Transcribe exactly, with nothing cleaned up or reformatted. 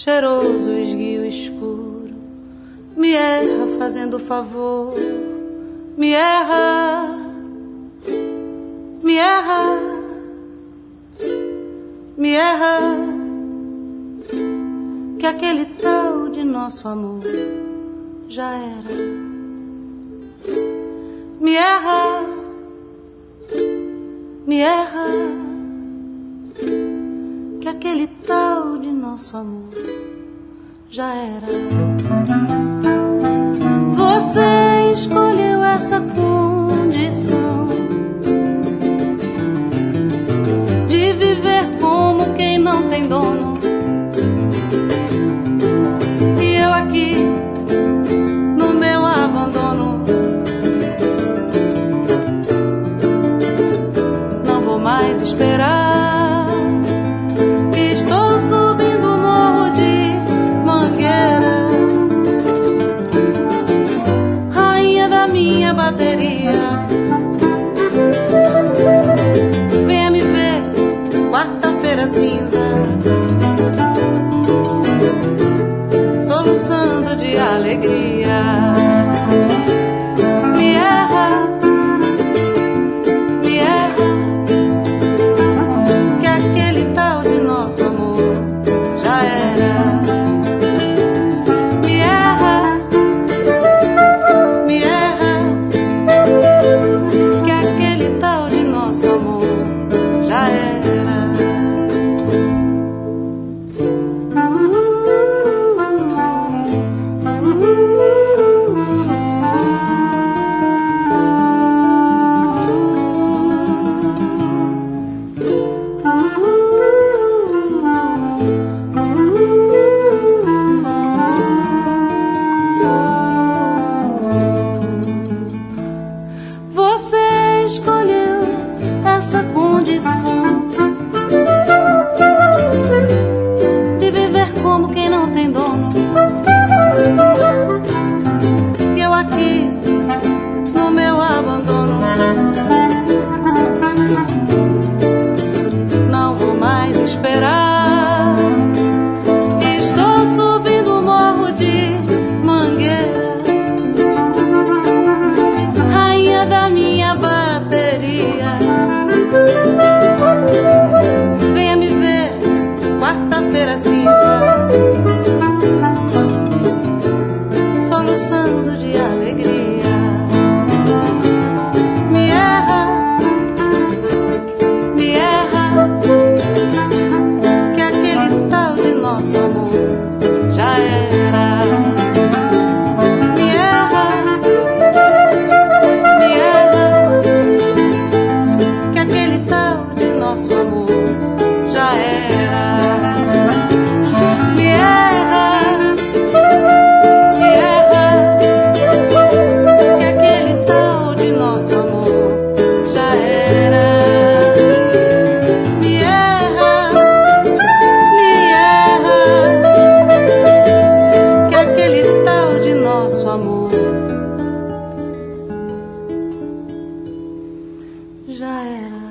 cheiroso esguio escuro, me erra fazendo favor, me erra, me erra, me erra, que aquele tal de nosso amor já era. Me erra, me erra, que aquele tal de nosso amor já era. Você escolheu essa condição de viver como quem não tem dono, e eu aqui no meu abandono não vou mais esperar, que estou subindo o morro de Mangueira, rainha da minha bateria. Venha me ver quarta-feira cinza, soluçando de alegria. Me erra, me erra, que aquele tal de nosso amor já era. Me erra, me erra, que aquele tal de nosso amor já era. Você escolheu essa condição de viver como quem não tem dono, e eu aqui no meu abandono não vou mais esperar, estou subindo o morro de Mangueira, rainha da minha bateria. Venha me ver quarta-feira cinza, soluçando de alegria. Me erra, me erra, que aquele tal de nosso amor já era. Me erra, me erra, que aquele tal de nosso amor já era. Me erra, me erra, que aquele tal de nosso amor já era. Me erra, me erra, que aquele tal de nosso amor já era.